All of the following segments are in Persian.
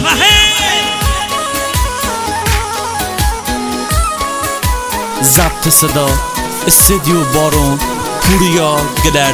ضبط صدا استدیو بارون پوریا گلرد.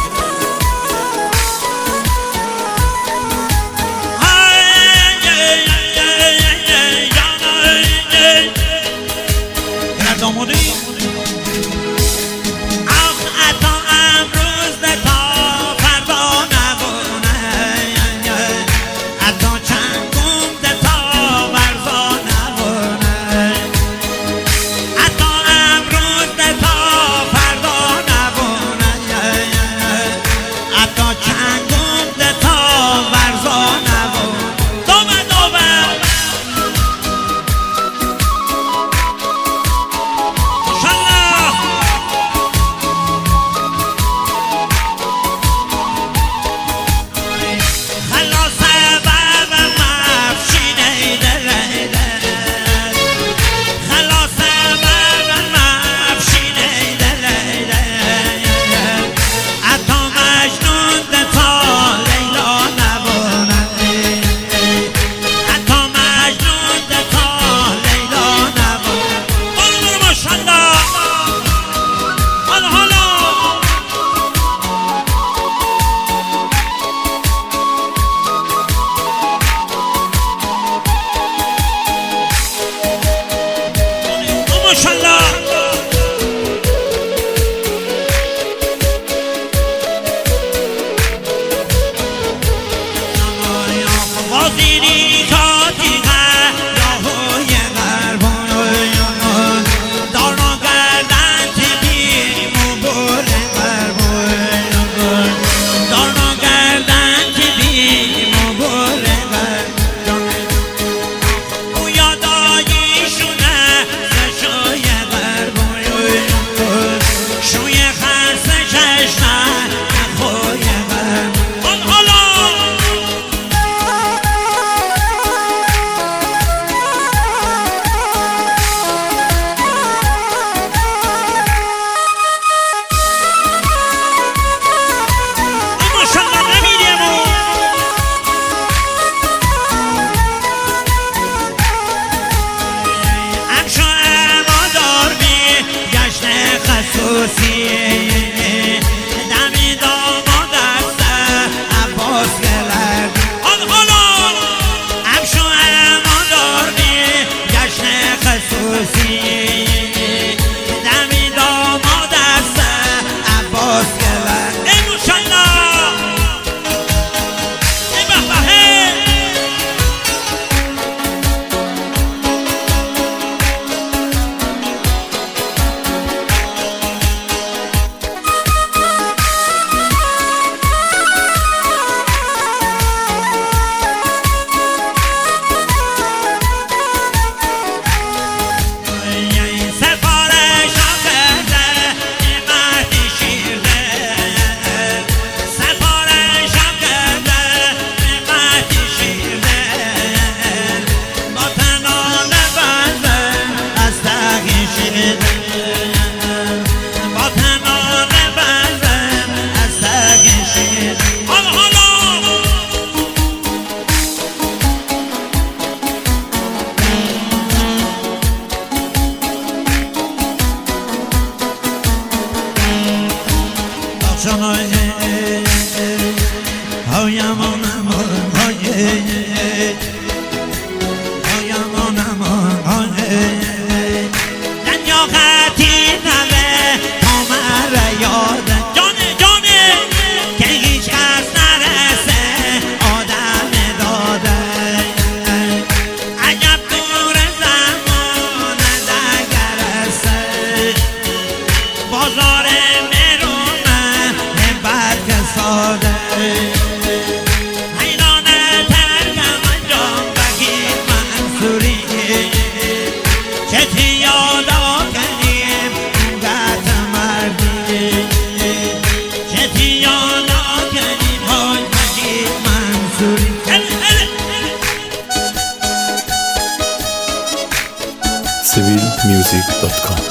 civilmusic.com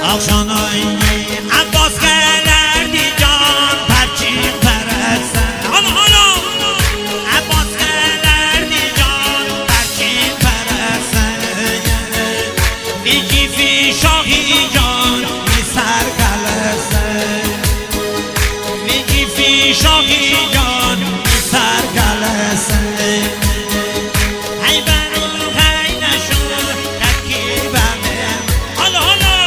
آخشانایی عباس گلردی جان پرچین پرسته حالا عباس گلردی جان پرچین پرسته میگی فی شاهی جان می سر گلسته میگی فی شاهی جان می سر گلسته ای برو هی نشون تکی بمه حالا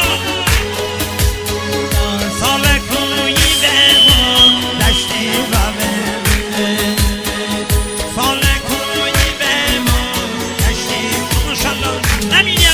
سال کویی بمون دشتی بمه سال کویی بمون دشتی ماشالله نمیدیم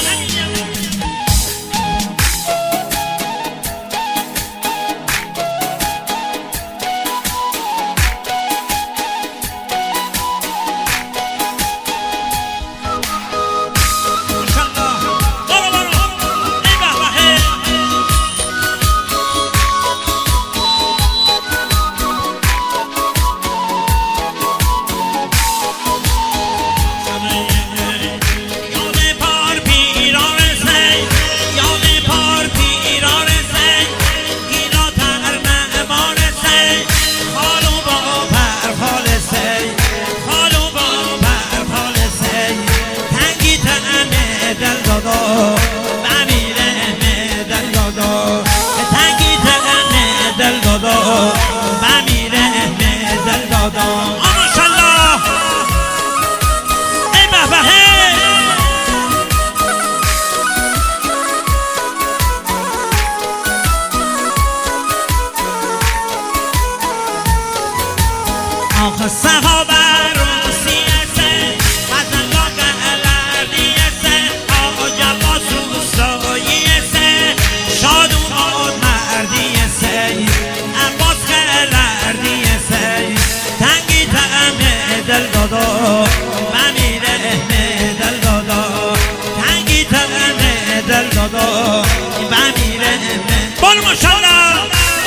صحابه روسیه حضرت گلردیه آج عباس روستاییه شاد اومد مردیه عباس گلردیه تنگی تمه دل دادا بمیره دل دادا تنگی تمه دل دادا بمیره بول ماشالله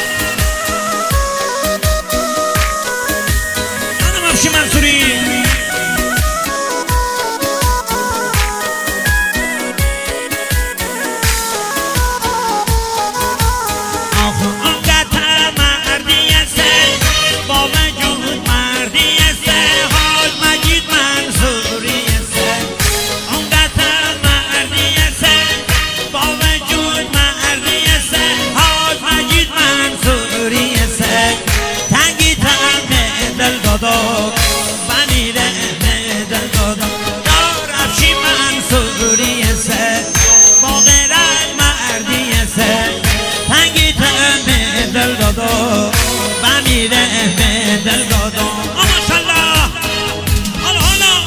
شی منصوری آنقدر مردیه با وجود مردیه حاج مجید منصوریه آنقدر مردیه با وجود مردیه حاج مجید منصوریه تنگی تمه دل دادا بمیره دل دادا دار افشی منصوریه با غیرت مردیه تنگی تمه دل دادا بمیره دل دادا ماشالله حالا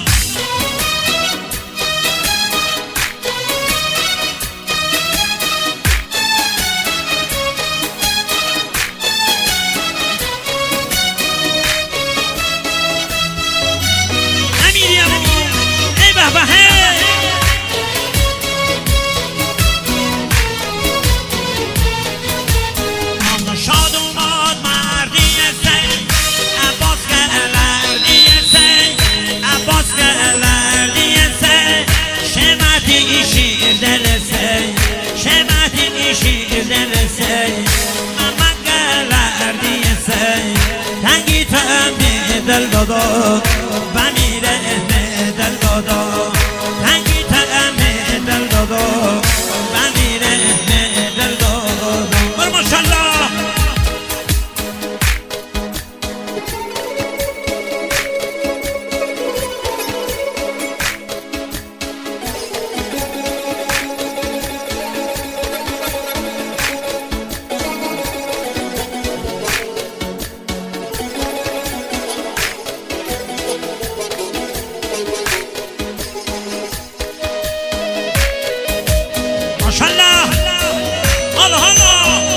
شاد اومد مردیه عباس گلردیه شمعتی شیر دلسه شمعتی شیر دلسه محمد گلردیه تنگی تمه دل دادا بمیره دل دادا تنگی تمه دل دادا بمیره دل دادا بر ماشالله ماشالله حالا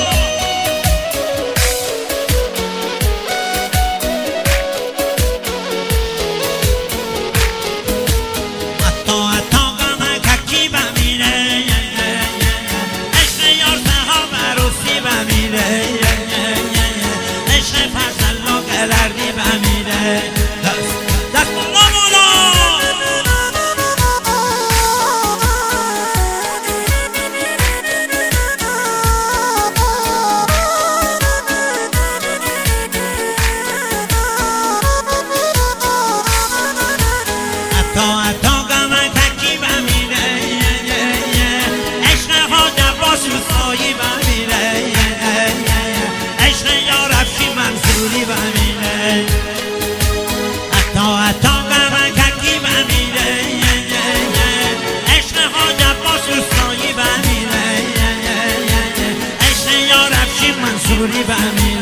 حتی غم ککی بمیره عشق یار صحاب عروسی بمیره عشق فضل گلردی بمیره دست بالا منصوری بمیره